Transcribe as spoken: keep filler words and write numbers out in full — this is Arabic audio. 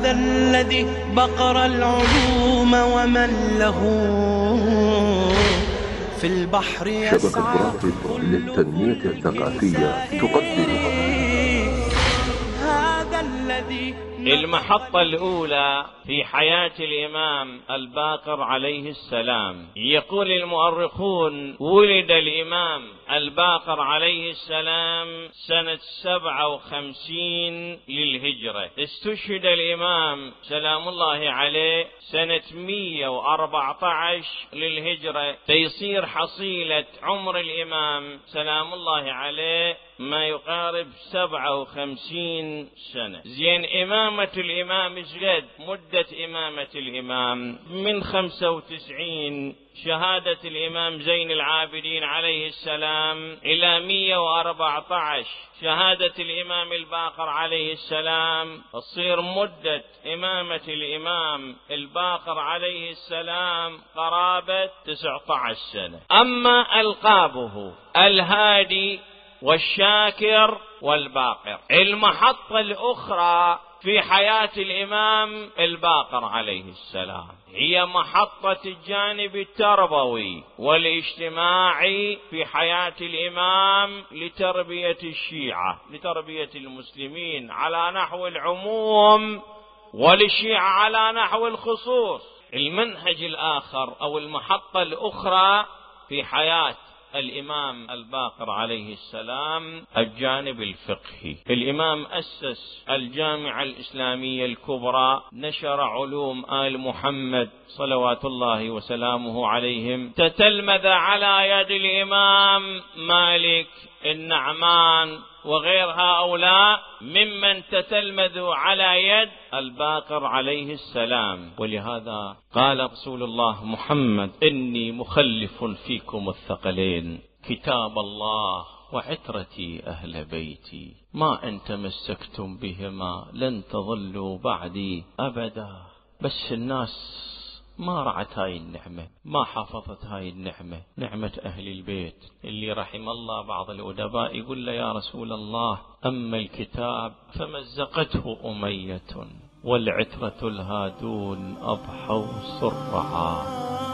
هذا الذي بقر العلوم ومن له في البحر يسعى. شبكة برافد للتنمية الثقافية تقدم هذا الذي المحطة الأولى في حياة الإمام الباقر عليه السلام. يقول المؤرخون: ولد الإمام الباقر عليه السلام سنة سبعة وخمسين للهجرة. استشهد الإمام سلام الله عليه سنة مئة وأربعة عشر للهجرة، تيصير حصيلة عمر الإمام سلام الله عليه ما يقارب سبعة وخمسين سنة. زين، إمامة الإمام إشقد مدة إمامة الإمام؟ من خمسة وتسعين شهادة الإمام زين العابدين عليه السلام إلى مئة وأربعة عشر شهادة الإمام الباقر عليه السلام، تصير مدة إمامة الإمام الباقر عليه السلام قرابة تسعة عشر سنة. أما ألقابه الهادي والشاكر والباقر. المحطة الأخرى في حياة الإمام الباقر عليه السلام هي محطة الجانب التربوي والاجتماعي في حياة الإمام لتربية الشيعة، لتربية المسلمين على نحو العموم وللشيعة على نحو الخصوص. المنهج الآخر أو المحطة الأخرى في حياة الإمام الباقر عليه السلام الجانب الفقهي. الإمام أسس الجامعة الإسلامية الكبرى، نشر علوم آل محمد صلوات الله وسلامه عليهم، تتلمذ على يد الإمام مالك النعمان وغير هؤلاء ممن تتلمذوا على يد الباقر عليه السلام. ولهذا قال رسول الله محمد: إني مخلف فيكم الثقلين، كتاب الله وعترتي أهل بيتي، ما أن تمسكتم بهما لن تضلوا بعدي أبدا. بس الناس ما رعت هاي النعمة، ما حافظت هاي النعمة، نعمة أهل البيت، اللي رحم الله بعض الأدباء يقول له: يا رسول الله، أما الكتاب فمزقته أمية والعترة الهادون أضحوا سرعا.